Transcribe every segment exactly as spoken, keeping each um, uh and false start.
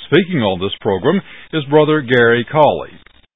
Speaking on this program is Brother Gary Cawley.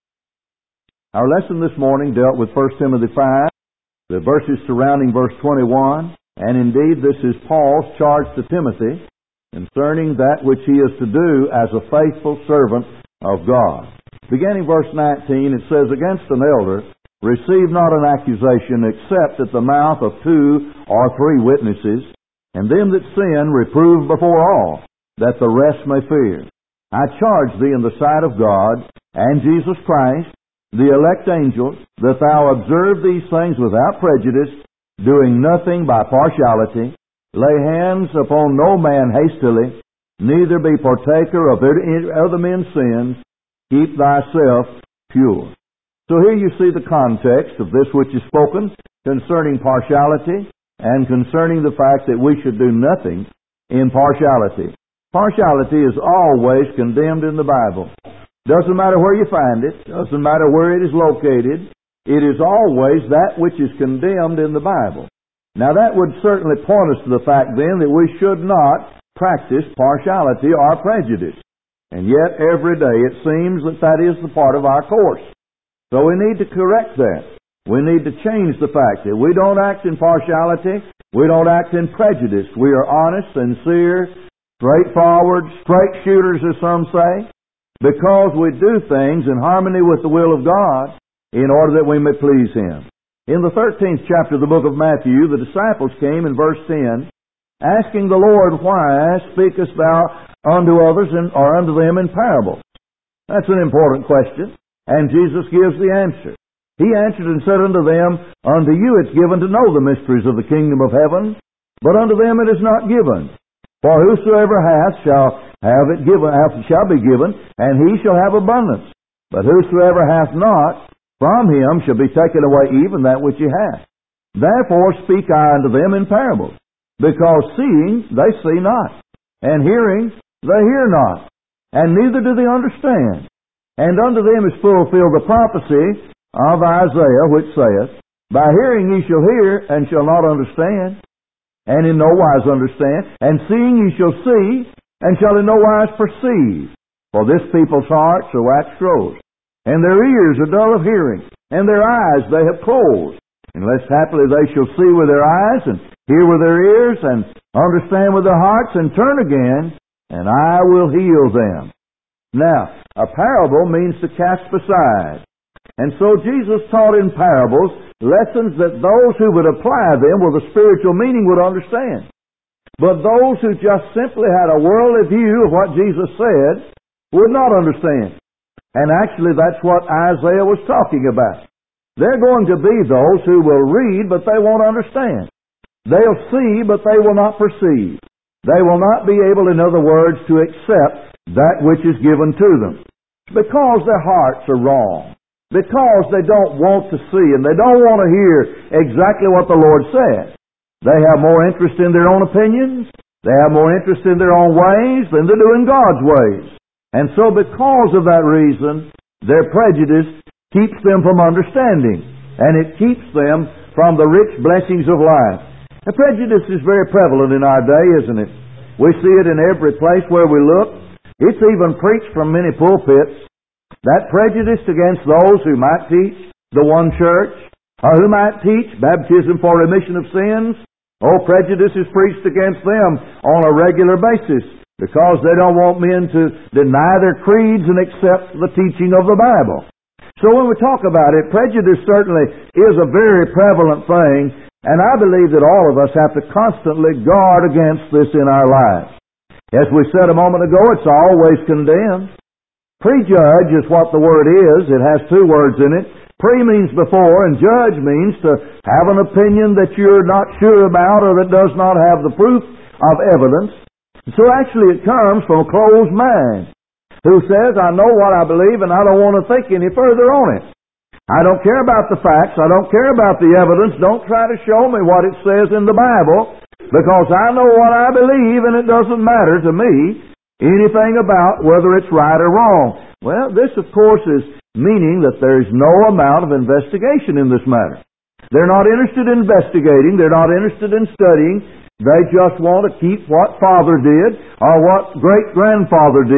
Our lesson this morning dealt with First Timothy five, the verses surrounding verse twenty-one, and indeed this is Paul's charge to Timothy concerning that which he is to do as a faithful servant of God. Beginning verse nineteen, it says, "Against an elder, receive not an accusation except at the mouth of two or three witnesses, and them that sin reprove before all, that the rest may fear. I charge thee in the sight of God and Jesus Christ, the elect angels, that thou observe these things without prejudice, doing nothing by partiality, lay hands upon no man hastily, neither be partaker of other men's sins, keep thyself pure." So here you see the context of this which is spoken concerning partiality and concerning the fact that we should do nothing in partiality. Partiality is always condemned in the Bible. Doesn't matter where you find it, doesn't matter where it is located, it is always that which is condemned in the Bible. Now that would certainly point us to the fact then that we should not practice partiality or prejudice. And yet every day it seems that that is the part of our course. So we need to correct that. We need to change the fact that we don't act in partiality, we don't act in prejudice. We are honest, sincere, straightforward, straight shooters as some say, because we do things in harmony with the will of God in order that we may please Him. In the thirteenth chapter of the book of Matthew, the disciples came in verse ten, asking the Lord, "Why speakest thou unto others in, or unto them in parables?" That's an important question, and Jesus gives the answer. He answered and said unto them, "Unto you it's given to know the mysteries of the kingdom of heaven, but unto them it is not given. For whosoever hath shall have it given, shall be given, and he shall have abundance. But whosoever hath not, from him shall be taken away even that which he hath. Therefore speak I unto them in parables, because seeing they see not, and hearing they hear not, and neither do they understand. And unto them is fulfilled the prophecy of Isaiah, which saith, By hearing ye shall hear, and shall not understand, and in no wise understand, and seeing ye shall see, and shall in no wise perceive. For this people's hearts are waxed gross, and their ears are dull of hearing, and their eyes they have closed, unless haply they shall see with their eyes, and hear with their ears, and understand with their hearts, and turn again, and I will heal them." Now, a parable means to cast beside. And so Jesus taught in parables lessons that those who would apply them with a spiritual meaning would understand. But those who just simply had a worldly view of what Jesus said would not understand. And actually that's what Isaiah was talking about. They're going to be those who will read, but they won't understand. They'll see, but they will not perceive. They will not be able, in other words, to accept that which is given to them, because their hearts are wrong. Because they don't want to see and they don't want to hear exactly what the Lord said. They have more interest in their own opinions. They have more interest in their own ways than they do in God's ways. And so because of that reason, their prejudice keeps them from understanding. And it keeps them from the rich blessings of life. And prejudice is very prevalent in our day, isn't it? We see it in every place where we look. It's even preached from many pulpits. That prejudice against those who might teach the one church, or who might teach baptism for remission of sins. Oh, prejudice is preached against them on a regular basis, because they don't want men to deny their creeds and accept the teaching of the Bible. So when we talk about it, prejudice certainly is a very prevalent thing, and I believe that all of us have to constantly guard against this in our lives. As we said a moment ago, it's always condemned. Prejudge is what the word is. It has two words in it. Pre means before, and judge means to have an opinion that you're not sure about or that does not have the proof of evidence. So actually it comes from a closed mind who says, I know what I believe and I don't want to think any further on it. I don't care about the facts. I don't care about the evidence. Don't try to show me what it says in the Bible, because I know what I believe and it doesn't matter to me anything about whether it's right or wrong. Well, this, of course, is meaning that there is no amount of investigation in this matter. They're not interested in investigating. They're not interested in studying. They just want to keep what father did or what great-grandfather did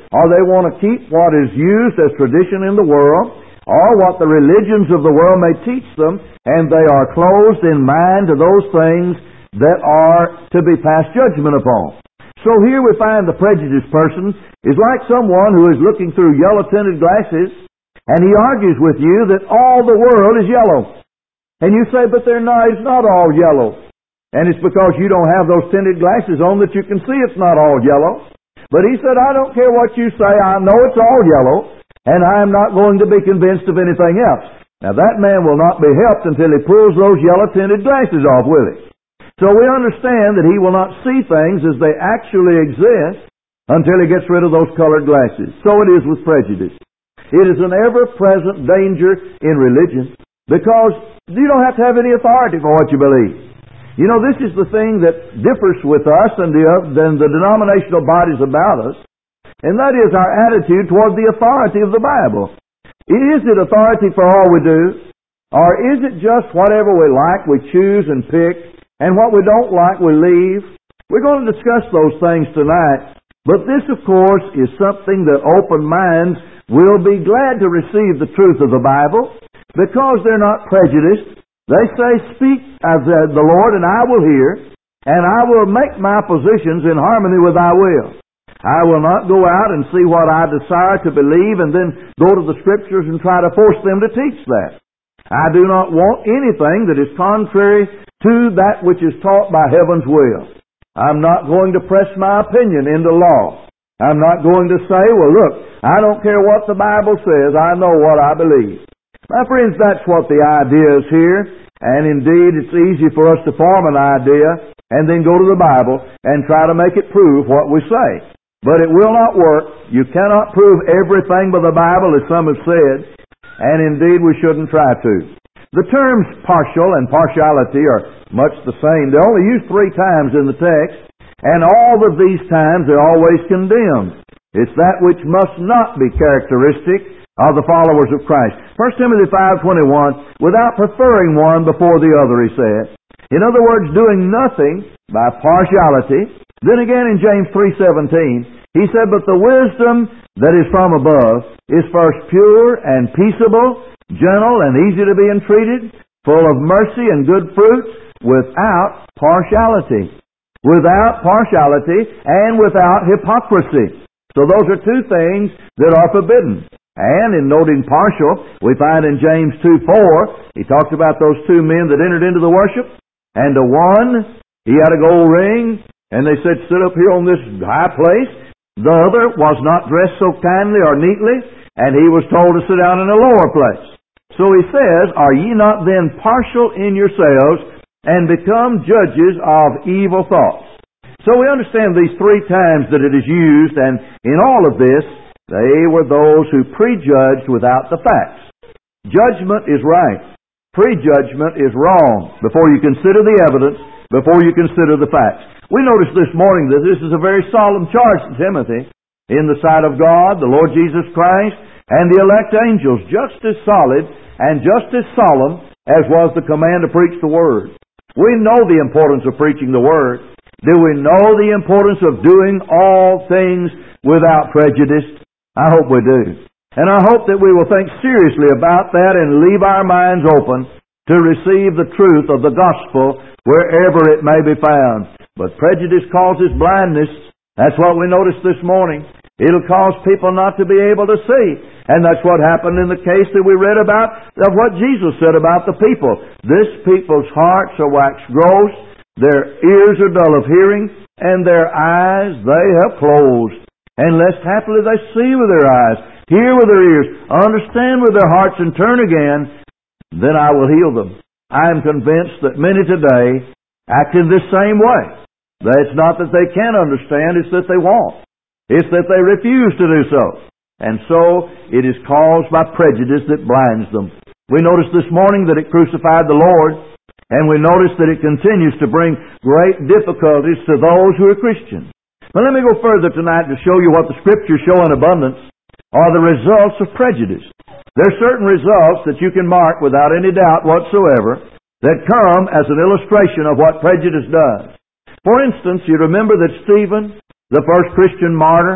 or they want to keep what is used as tradition in the world, or what the religions of the world may teach them, and they are closed in mind to those things that are to be passed judgment upon. So here we find the prejudiced person is like someone who is looking through yellow-tinted glasses, and he argues with you that all the world is yellow. And you say, but they're not, it's not all yellow. And it's because you don't have those tinted glasses on that you can see it's not all yellow. But he said, I don't care what you say, I know it's all yellow, and I am not going to be convinced of anything else. Now that man will not be helped until he pulls those yellow-tinted glasses off, will he? So we understand that he will not see things as they actually exist until he gets rid of those colored glasses. So it is with prejudice. It is an ever-present danger in religion because you don't have to have any authority for what you believe. You know, this is the thing that differs with us and the, uh, than the denominational bodies about us, and that is our attitude toward the authority of the Bible. Is it authority for all we do? Or is it just whatever we like, we choose and pick, and what we don't like, we leave? We're going to discuss those things tonight. But this, of course, is something that open minds will be glad to receive the truth of the Bible because they're not prejudiced. They say, speak as the Lord, and I will hear, and I will make my positions in harmony with thy will. I will not go out and see what I desire to believe and then go to the Scriptures and try to force them to teach that. I do not want anything that is contrary to that which is taught by heaven's will. I'm not going to press my opinion into law. I'm not going to say, well, look, I don't care what the Bible says, I know what I believe. My friends, that's what the idea is here, and indeed it's easy for us to form an idea and then go to the Bible and try to make it prove what we say. But it will not work. You cannot prove everything by the Bible, as some have said, and indeed we shouldn't try to. The terms partial and partiality are much the same. They're only used three times in the text, and all of these times they're always condemned. It's that which must not be characteristic of the followers of Christ. First Timothy five twenty-one, without preferring one before the other, he said. In other words, doing nothing by partiality. Then again in James three seventeen, he said, but the wisdom that is from above is first pure and peaceable, gentle and easy to be entreated, full of mercy and good fruits, without partiality. Without partiality and without hypocrisy. So those are two things that are forbidden. And in noting partial, we find in James two four, he talks about those two men that entered into the worship, and the one, he had a gold ring, and they said, sit up here on this high place. The other was not dressed so kindly or neatly, and he was told to sit down in a lower place. So he says, are ye not then partial in yourselves, and become judges of evil thoughts? So we understand these three times that it is used, and in all of this, they were those who prejudged without the facts. Judgment is right. Prejudgment is wrong. Before you consider the evidence, before you consider the facts. We notice this morning that this is a very solemn charge to Timothy in the sight of God, the Lord Jesus Christ, and the elect angels, just as solid and just as solemn as was the command to preach the Word. We know the importance of preaching the Word. Do we know the importance of doing all things without prejudice? I hope we do. And I hope that we will think seriously about that and leave our minds open to receive the truth of the gospel wherever it may be found. But prejudice causes blindness. That's what we noticed this morning. It'll cause people not to be able to see. And that's what happened in the case that we read about of what Jesus said about the people. This people's hearts are waxed gross, their ears are dull of hearing, and their eyes they have closed. And lest happily they see with their eyes, hear with their ears, understand with their hearts, and turn again, then I will heal them. I am convinced that many today act in this same way. It's not that they can't understand, it's that they won't. It's that they refuse to do so. And so, it is caused by prejudice that blinds them. We noticed this morning that it crucified the Lord, and we noticed that it continues to bring great difficulties to those who are Christians. But let me go further tonight to show you what the Scriptures show in abundance are the results of prejudice. There are certain results that you can mark without any doubt whatsoever that come as an illustration of what prejudice does. For instance, you remember that Stephen, the first Christian martyr,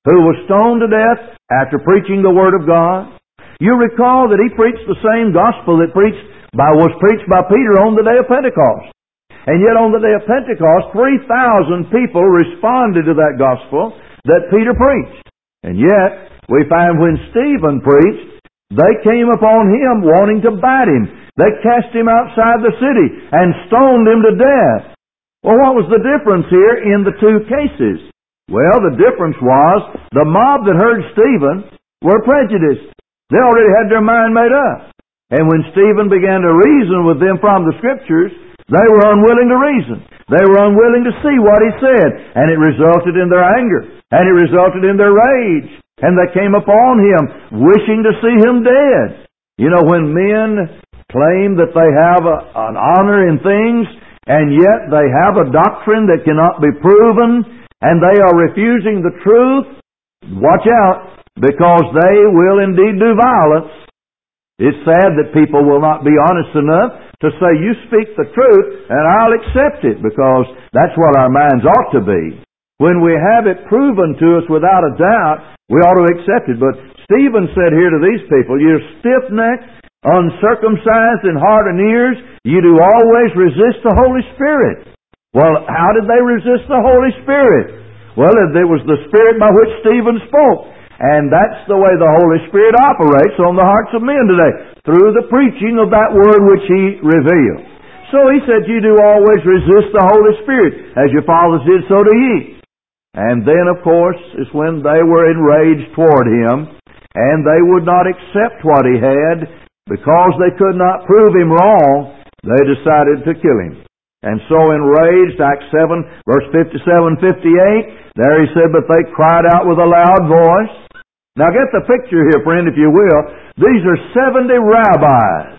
who was stoned to death after preaching the Word of God. You recall that he preached the same gospel that preached by, was preached by Peter on the day of Pentecost. And yet on the day of Pentecost, three thousand people responded to that gospel that Peter preached. And yet, we find when Stephen preached, they came upon him wanting to bite him. They cast him outside the city and stoned him to death. Well, what was the difference here in the two cases? Well, the difference was the mob that heard Stephen were prejudiced. They already had their mind made up. And when Stephen began to reason with them from the Scriptures, they were unwilling to reason. They were unwilling to see what he said. And it resulted in their anger. And it resulted in their rage. And they came upon him wishing to see him dead. You know, when men claim that they have a, an honor in things, and yet they have a doctrine that cannot be proven, and they are refusing the truth, watch out, because they will indeed do violence. It's sad that people will not be honest enough to say, you speak the truth and I'll accept it, because that's what our minds ought to be. When we have it proven to us without a doubt, we ought to accept it. But Stephen said here to these people, you're stiff-necked, uncircumcised in heart and ears, you do always resist the Holy Spirit. Well, how did they resist the Holy Spirit? Well, it was the Spirit by which Stephen spoke. And that's the way the Holy Spirit operates on the hearts of men today, through the preaching of that Word which He revealed. So he said, you do always resist the Holy Spirit, as your fathers did, so do ye. And then, of course, is when they were enraged toward him, and they would not accept what he had, because they could not prove him wrong, they decided to kill him. And so enraged, Acts seven, verse fifty-seven, fifty-eight, there he said, but they cried out with a loud voice. Now get the picture here, friend, if you will. These are seventy rabbis.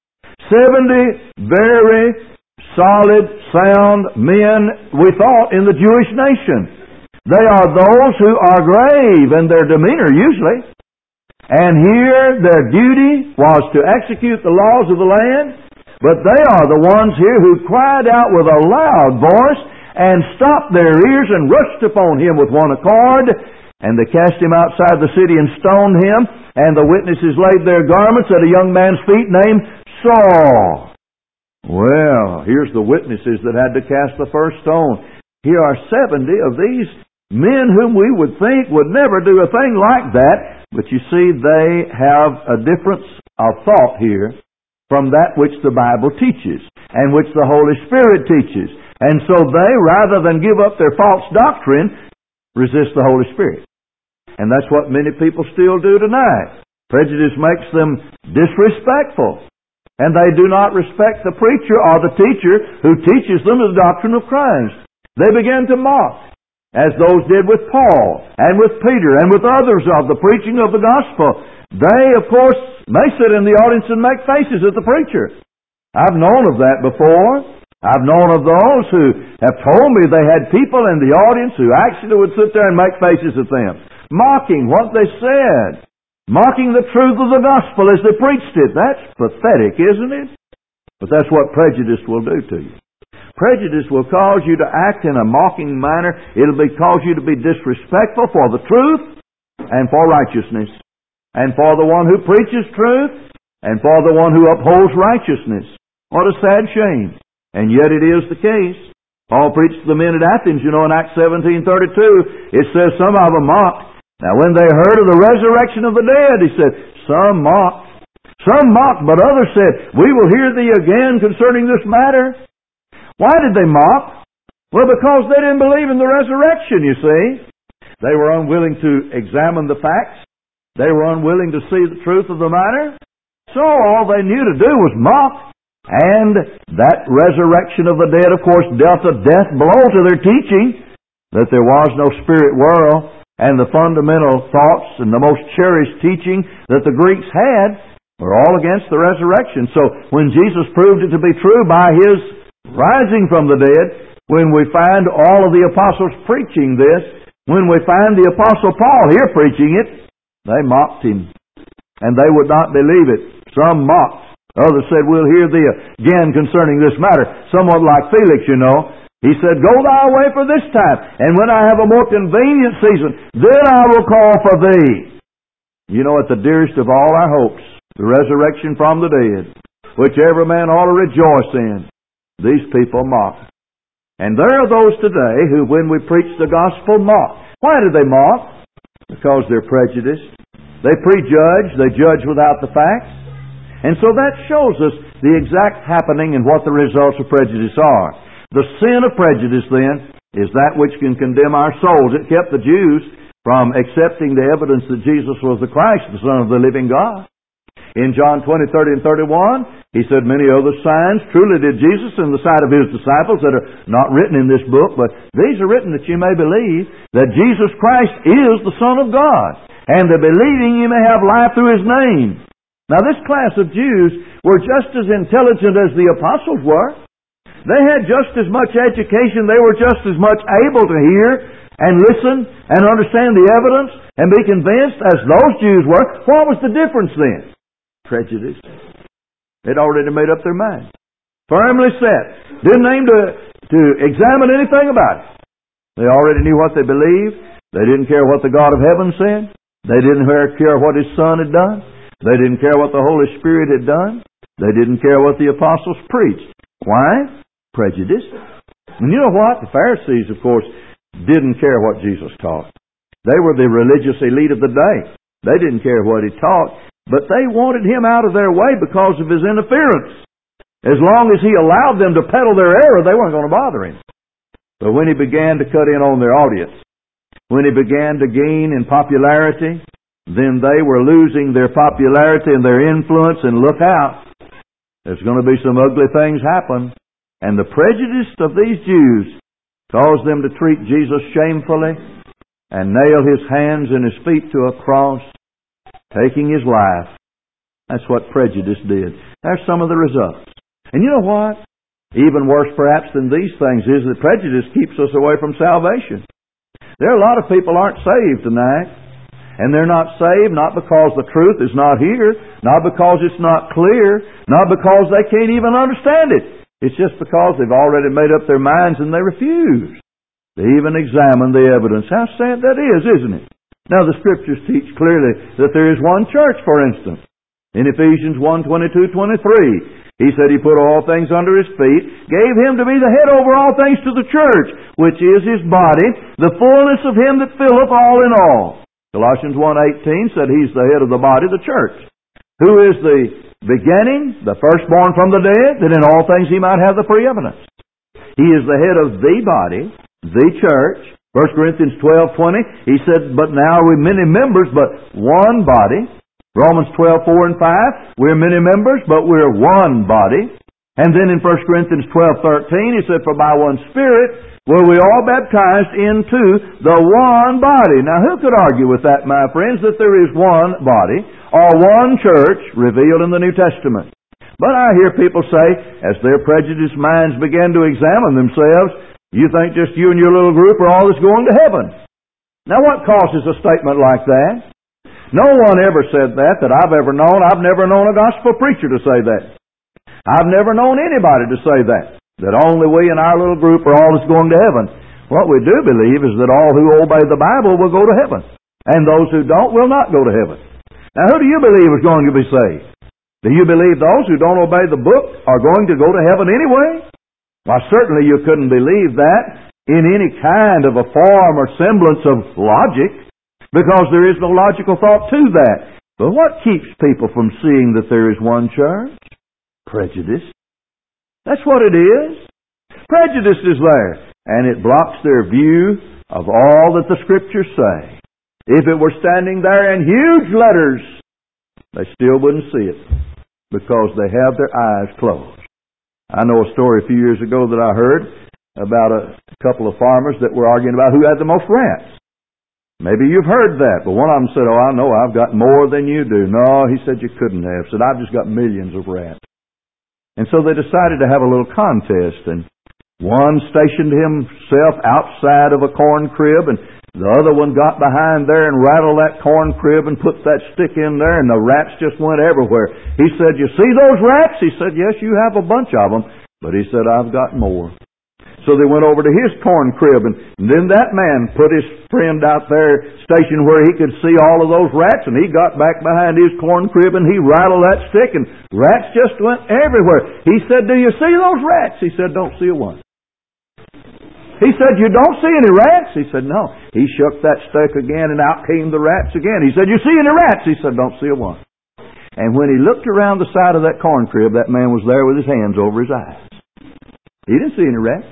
seventy very solid, sound men, we thought, in the Jewish nation. They are those who are grave in their demeanor, usually. And here their duty was to execute the laws of the land. But they are the ones here who cried out with a loud voice and stopped their ears and rushed upon him with one accord. And they cast him outside the city and stoned him. And the witnesses laid their garments at a young man's feet named Saul. Well, here's the witnesses that had to cast the first stone. Here are seventy of these men whom we would think would never do a thing like that. But you see, they have a difference of thought here from that which the Bible teaches and which the Holy Spirit teaches. And so they, rather than give up their false doctrine, resist the Holy Spirit. And that's what many people still do tonight. Prejudice makes them disrespectful. And they do not respect the preacher or the teacher who teaches them the doctrine of Christ. They begin to mock, as those did with Paul and with Peter and with others of the preaching of the gospel. They, of course, may sit in the audience and make faces at the preacher. I've known of that before. I've known of those who have told me they had people in the audience who actually would sit there and make faces at them, mocking what they said, mocking the truth of the gospel as they preached it. That's pathetic, isn't it? But that's what prejudice will do to you. Prejudice will cause you to act in a mocking manner. It'll be, cause you to be disrespectful for the truth and for righteousness, and for the one who preaches truth and for the one who upholds righteousness. What a sad shame. And yet it is the case. Paul preached to the men at Athens, you know, in Acts seventeen thirty-two. It says some of them mocked. Now when they heard of the resurrection of the dead, he said, some mocked. Some mocked, but others said, we will hear thee again concerning this matter. Why did they mock? Well, because they didn't believe in the resurrection, you see. They were unwilling to examine the facts. They were unwilling to see the truth of the matter. So all they knew to do was mock. And that resurrection of the dead, of course, dealt a death blow to their teaching that there was no spirit world, and the fundamental thoughts and the most cherished teaching that the Greeks had were all against the resurrection. So when Jesus proved it to be true by His rising from the dead, when we find all of the apostles preaching this, when we find the apostle Paul here preaching it, they mocked him, and they would not believe it. Some mocked. Others said, we'll hear thee again concerning this matter. Somewhat like Felix, you know. He said, "Go thy way for this time, and when I have a more convenient season, then I will call for thee." You know, at the dearest of all our hopes, the resurrection from the dead, which every man ought to rejoice in, these people mock. And there are those today who, when we preach the gospel, mock. Why do they mock? Because they're prejudiced. They prejudge. They judge without the facts. And so that shows us the exact happening and what the results of prejudice are. The sin of prejudice, then, is that which can condemn our souls. It kept the Jews from accepting the evidence that Jesus was the Christ, the Son of the living God. In John twenty, thirty, and thirty-one, He said, "Many other signs truly did Jesus in the sight of His disciples that are not written in this book, but these are written that you may believe that Jesus Christ is the Son of God, and that believing you may have life through His name." Now this class of Jews were just as intelligent as the apostles were. They had just as much education. They were just as much able to hear and listen and understand the evidence and be convinced as those Jews were. What was the difference then? Prejudice. They'd already made up their mind. Firmly set. Didn't aim to, to examine anything about it. They already knew what they believed. They didn't care what the God of heaven said. They didn't care what His Son had done. They didn't care what the Holy Spirit had done. They didn't care what the apostles preached. Why? Prejudice. And you know what? The Pharisees, of course, didn't care what Jesus taught. They were the religious elite of the day. They didn't care what He taught, but they wanted Him out of their way because of His interference. As long as He allowed them to peddle their error, they weren't going to bother Him. But when He began to cut in on their audience, when He began to gain in popularity, then they were losing their popularity and their influence, and look out. There's going to be some ugly things happen. And the prejudice of these Jews caused them to treat Jesus shamefully and nail His hands and His feet to a cross, taking His life. That's what prejudice did. There's some of the results. And you know what? Even worse perhaps than these things is that prejudice keeps us away from salvation. There are a lot of people aren't saved tonight. And they're not saved not because the truth is not here, not because it's not clear, not because they can't even understand it. It's just because they've already made up their minds and they refuse to even examine the evidence. How sad that is, isn't it? Now the Scriptures teach clearly that there is one church, for instance. In Ephesians one, twenty-two, twenty-three, He said He put all things under His feet, gave Him to be the head over all things to the church, which is His body, the fullness of Him that filleth all in all. Colossians one eighteen said He's the head of the body, the church. Who is the beginning, the firstborn from the dead, that in all things He might have the preeminence. He is the head of the body, the church. First Corinthians twelve twenty, He said, "But now are we many members, but one body." Romans twelve four and five, we're many members, but we're one body. And then in First Corinthians twelve thirteen, He said, "For by one Spirit were we all baptized into the one body." Now who could argue with that, my friends, that there is one body, or one church revealed in the New Testament? But I hear people say, as their prejudiced minds begin to examine themselves, "You think just you and your little group are all that's going to heaven." Now what causes a statement like that? No one ever said that that I've ever known. I've never known a gospel preacher to say that. I've never known anybody to say that, that only we and our little group are all that's going to heaven. What we do believe is that all who obey the Bible will go to heaven, and those who don't will not go to heaven. Now who do you believe is going to be saved? Do you believe those who don't obey the book are going to go to heaven anyway? Why, certainly you couldn't believe that in any kind of a form or semblance of logic, because there is no logical thought to that. But what keeps people from seeing that there is one church? Prejudice. That's what it is. Prejudice is there, and it blocks their view of all that the Scriptures say. If it were standing there in huge letters, they still wouldn't see it, because they have their eyes closed. I know a story a few years ago that I heard about a couple of farmers that were arguing about who had the most rats. Maybe you've heard that, but one of them said, "Oh, I know, I've got more than you do." "No," he said, "you couldn't have." Said, "I've just got millions of rats." And so they decided to have a little contest, and one stationed himself outside of a corn crib, and the other one got behind there and rattled that corn crib and put that stick in there, and the rats just went everywhere. He said, "You see those rats?" He said, "Yes, you have a bunch of them." But he said, "I've got more." So they went over to his corn crib, and, and then that man put his friend out there stationed where he could see all of those rats, and he got back behind his corn crib and he rattled that stick, and rats just went everywhere. He said, "Do you see those rats?" He said, "Don't see a one." He said, "You don't see any rats?" He said, "No." He shook that stick again, and out came the rats again. He said, "You see any rats?" He said, "Don't see a one." And when he looked around the side of that corn crib, that man was there with his hands over his eyes. He didn't see any rats.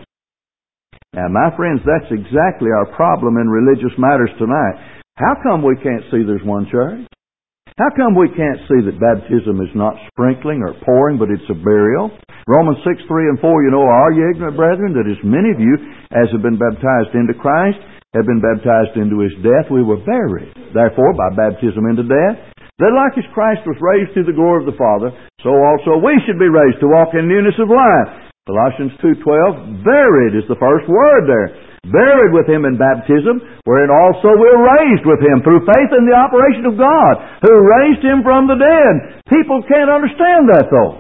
Now, my friends, that's exactly our problem in religious matters tonight. How come we can't see there's one church? How come we can't see that baptism is not sprinkling or pouring, but it's a burial? Romans six, three and four, you know, "Are ye ignorant, brethren, that as many of you as have been baptized into Christ have been baptized into His death? We were buried, therefore, by baptism into death, that like as Christ was raised to the glory of the Father, so also we should be raised to walk in newness of life." Colossians two twelve, buried is the first word there. Buried with Him in baptism, wherein also we're raised with Him through faith in the operation of God, who raised Him from the dead. People can't understand that, though,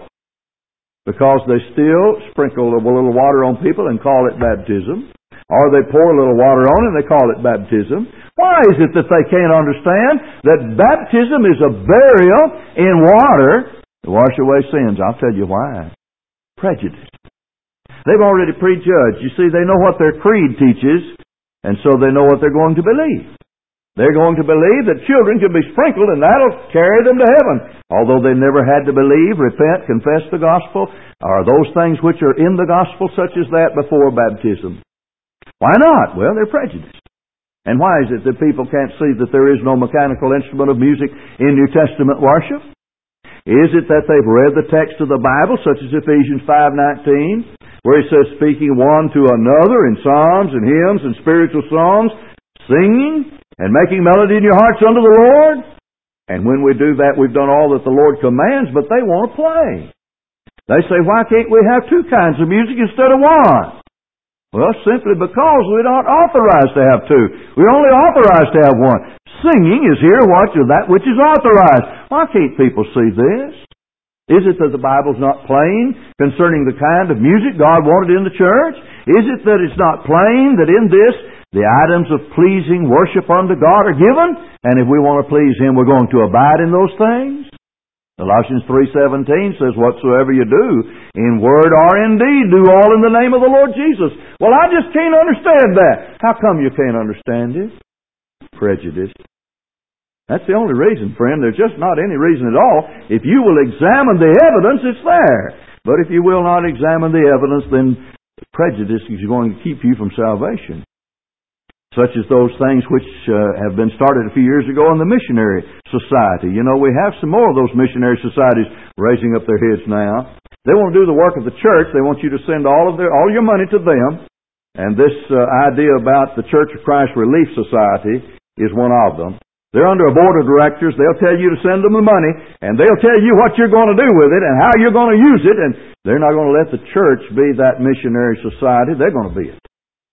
because they still sprinkle a little water on people and call it baptism, or they pour a little water on it and they call it baptism. Why is it that they can't understand that baptism is a burial in water to wash away sins? I'll tell you why. Prejudice. They've already prejudged. You see, they know what their creed teaches, and so they know what they're going to believe. They're going to believe that children can be sprinkled and that'll carry them to heaven, although they never had to believe, repent, confess the gospel, or those things which are in the gospel such as that before baptism. Why not? Well, they're prejudiced. And why is it that people can't see that there is no mechanical instrument of music in New Testament worship? Is it that they've read the text of the Bible, such as Ephesians five nineteen, where it says, "Speaking one to another in psalms and hymns and spiritual songs, singing and making melody in your hearts unto the Lord"? And when we do that, we've done all that the Lord commands, but they want to play. They say, "Why can't we have two kinds of music instead of one?" Well, simply because we're not authorized to have two. We're only authorized to have one. Singing is here what that which is authorized. Why can't people see this? Is it that the Bible's not plain concerning the kind of music God wanted in the church? Is it that it's not plain that in this the items of pleasing worship unto God are given? And if we want to please Him, we're going to abide in those things? Colossians three seventeen says, "Whatsoever you do, in word or in deed, do all in the name of the Lord Jesus." Well, I just can't understand that. How come you can't understand it? Prejudice. That's the only reason, friend. There's just not any reason at all. If you will examine the evidence, it's there. But if you will not examine the evidence, then prejudice is going to keep you from salvation. Such as those things which uh, have been started a few years ago in the missionary society. You know, we have some more of those missionary societies raising up their heads now. They want to do the work of the church. They want you to send all of their all your money to them. And this uh, idea about the Church of Christ Relief Society is one of them. They're under a board of directors. They'll tell you to send them the money, and they'll tell you what you're going to do with it and how you're going to use it, and they're not going to let the church be that missionary society. They're going to be it.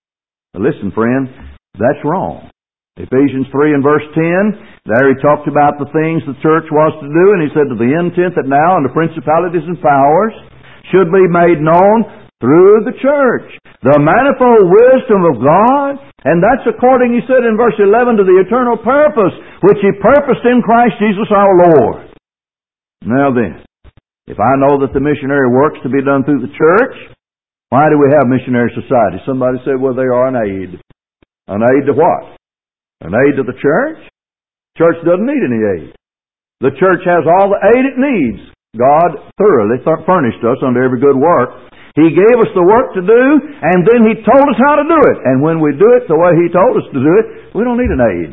Now listen, friend, that's wrong. Ephesians three and verse ten, there he talked about the things the church was to do, and he said, "To the intent that now and the principalities and powers should be made known through the church, the manifold wisdom of God." And that's according, he said in verse eleven, to the eternal purpose which He purposed in Christ Jesus our Lord. Now then, if I know that the missionary work's to be done through the church, why do we have missionary societies? Somebody said, well, they are an aid. An aid to what? An aid to the church? Church doesn't need any aid. The church has all the aid it needs. God thoroughly th- furnished us unto every good work. He gave us the work to do, and then He told us how to do it. And when we do it the way He told us to do it, we don't need an aid.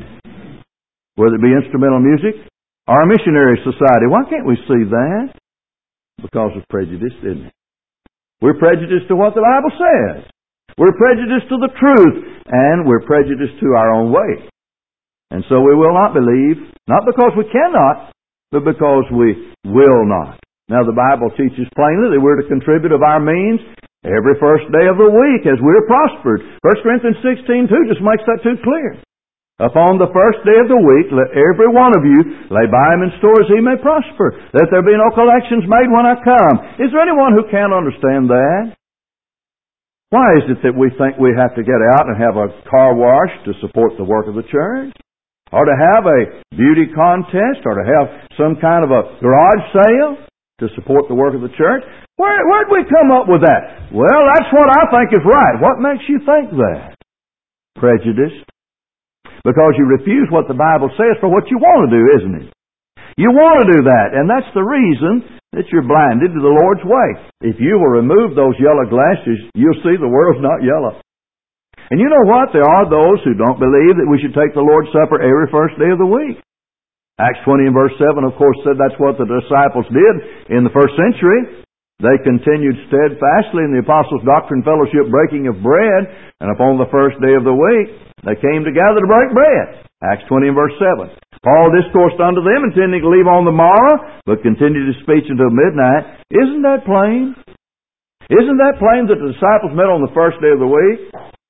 Whether it be instrumental music or a missionary society. Why can't we see that? Because of prejudice, isn't it? We're prejudiced to what the Bible says. We're prejudiced to the truth, and we're prejudiced to our own way. And so we will not believe, not because we cannot, but because we will not. Now the Bible teaches plainly that we're to contribute of our means every first day of the week as we're prospered. First Corinthians sixteen two just makes that too clear. Upon the first day of the week, let every one of you lay by him in store as he may prosper, that there be no collections made when I come. Is there anyone who can't understand that? Why is it that we think we have to get out and have a car wash to support the work of the church? Or to have a beauty contest? Or to have some kind of a garage sale to support the work of the church? Where, where'd we come up with that? Well, that's what I think is right. What makes you think that? Prejudice. Because you refuse what the Bible says for what you want to do, isn't it? You want to do that, and that's the reason that you're blinded to the Lord's way. If you will remove those yellow glasses, you'll see the world's not yellow. And you know what? There are those who don't believe that we should take the Lord's Supper every first day of the week. Acts twenty and verse seven, of course, said that's what the disciples did in the first century. They continued steadfastly in the apostles' doctrine, fellowship, breaking of bread, and upon the first day of the week, they came together to break bread. Acts twenty and verse seven. Paul discoursed unto them, intending to leave on the morrow, but continued his speech until midnight. Isn't that plain? Isn't that plain that the disciples met on the first day of the week?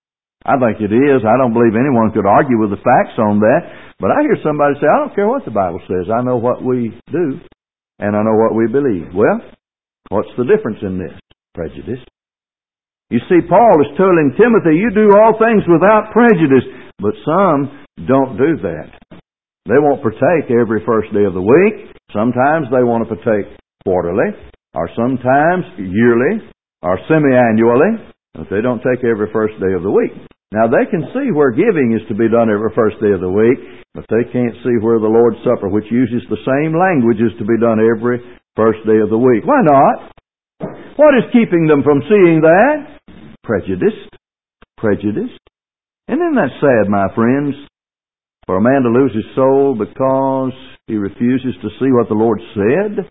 I think it is. I don't believe anyone could argue with the facts on that. But I hear somebody say, I don't care what the Bible says. I know what we do, and I know what we believe. Well, what's the difference in this? Prejudice. You see, Paul is telling Timothy, you do all things without prejudice. But some don't do that. They won't partake every first day of the week. Sometimes they want to partake quarterly, or sometimes yearly, or semi-annually. But they don't take every first day of the week. Now, they can see where giving is to be done every first day of the week, but they can't see where the Lord's Supper, which uses the same language, is to be done every first day of the week. Why not? What is keeping them from seeing that? Prejudice. Prejudice. And isn't that sad, my friends? For a man to lose his soul because he refuses to see what the Lord said?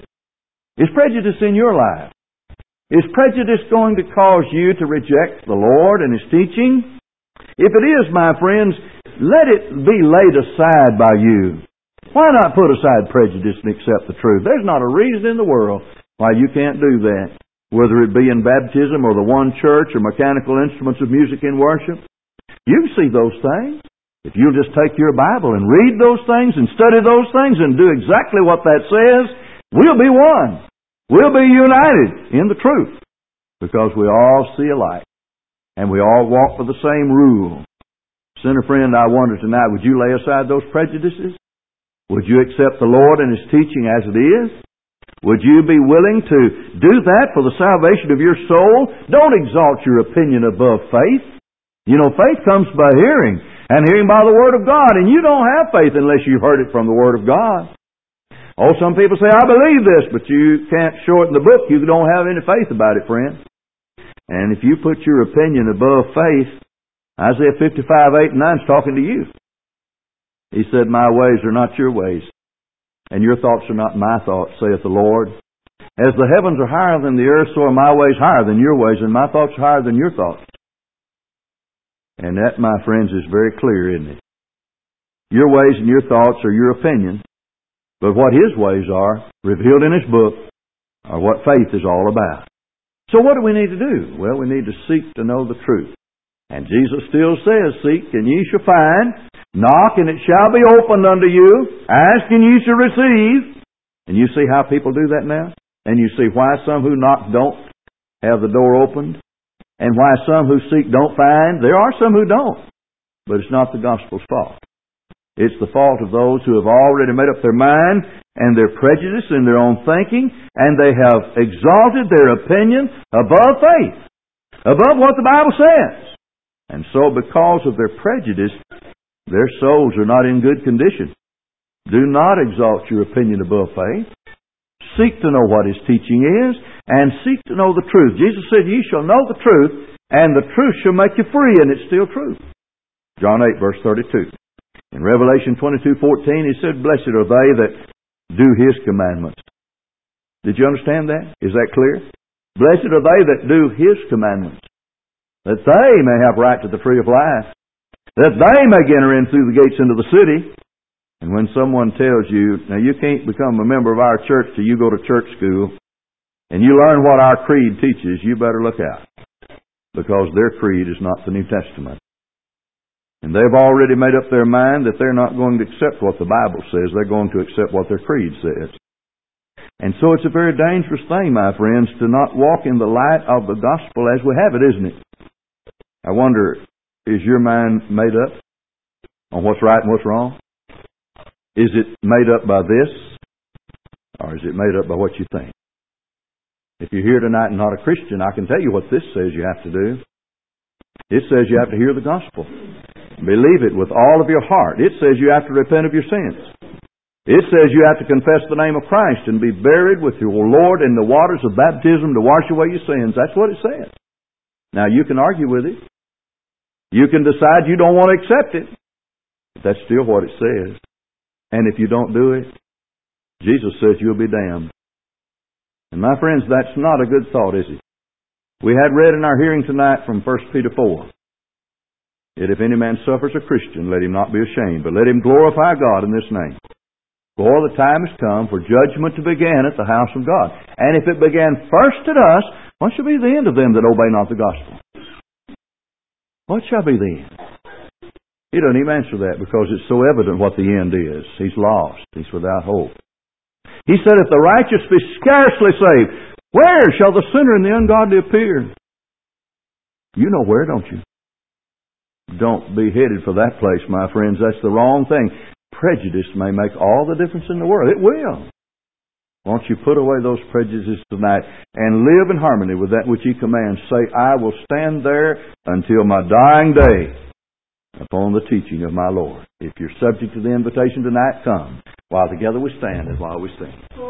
Is prejudice in your life? Is prejudice going to cause you to reject the Lord and His teaching? If it is, my friends, let it be laid aside by you. Why not put aside prejudice and accept the truth? There's not a reason in the world why you can't do that. Whether it be in baptism or the one church or mechanical instruments of music in worship. You can see those things. If you'll just take your Bible and read those things and study those things and do exactly what that says, we'll be one. We'll be united in the truth. Because we all see alike. And we all walk for the same rule. Sinner friend, I wonder tonight, would you lay aside those prejudices? Would you accept the Lord and His teaching as it is? Would you be willing to do that for the salvation of your soul? Don't exalt your opinion above faith. You know, faith comes by hearing, and hearing by the Word of God, and you don't have faith unless you've heard it from the Word of God. Oh, some people say, I believe this, but you can't show it in the book. You don't have any faith about it, friend. And if you put your opinion above faith, Isaiah fifty-five, eight and nine is talking to you. He said, my ways are not your ways, and your thoughts are not my thoughts, saith the Lord. As the heavens are higher than the earth, so are my ways higher than your ways, and my thoughts are higher than your thoughts. And that, my friends, is very clear, isn't it? Your ways and your thoughts are your opinion, but what His ways are, revealed in His book, are what faith is all about. So what do we need to do? Well, we need to seek to know the truth. And Jesus still says, seek and ye shall find, knock and it shall be opened unto you, ask and ye shall receive. And you see how people do that now? And you see why some who knock don't have the door opened, and why some who seek don't find. There are some who don't, but it's not the gospel's fault. It's the fault of those who have already made up their mind and their prejudice in their own thinking, and they have exalted their opinion above faith, above what the Bible says. And so because of their prejudice, their souls are not in good condition. Do not exalt your opinion above faith. Seek to know what His teaching is, and seek to know the truth. Jesus said, ye shall know the truth, and the truth shall make you free, and it's still true. John eight, verse thirty-two. In Revelation twenty-two, fourteen, He said, blessed are they that do His commandments. Did you understand that? Is that clear? Blessed are they that do His commandments, that they may have right to the tree of life, that they may enter in through the gates into the city. And when someone tells you, now you can't become a member of our church till you go to church school, and you learn what our creed teaches, you better look out. Because their creed is not the New Testament. And they've already made up their mind that they're not going to accept what the Bible says. They're going to accept what their creed says. And so it's a very dangerous thing, my friends, to not walk in the light of the gospel as we have it, isn't it? I wonder, is your mind made up on what's right and what's wrong? Is it made up by this, or is it made up by what you think? If you're here tonight and not a Christian, I can tell you what this says you have to do. It says you have to hear the gospel. Believe it with all of your heart. It says you have to repent of your sins. It says you have to confess the name of Christ and be buried with your Lord in the waters of baptism to wash away your sins. That's what it says. Now, you can argue with it. You can decide you don't want to accept it. But that's still what it says. And if you don't do it, Jesus says you'll be damned. And my friends, that's not a good thought, is it? We had read in our hearing tonight from First Peter four, that if any man suffers a Christian, let him not be ashamed, but let him glorify God in this name. For the time has come for judgment to begin at the house of God. And if it began first at us, what shall be the end of them that obey not the gospel? What shall be the end? He doesn't even answer that because it's so evident what the end is. He's lost. He's without hope. He said, if the righteous be scarcely saved, where shall the sinner and the ungodly appear? You know where, don't you? Don't be headed for that place, my friends. That's the wrong thing. Prejudice may make all the difference in the world. It will. Won't you put away those prejudices tonight and live in harmony with that which He commands? Say, I will stand there until my dying day upon the teaching of my Lord. If you're subject to the invitation tonight, come. While together we stand and while we sing.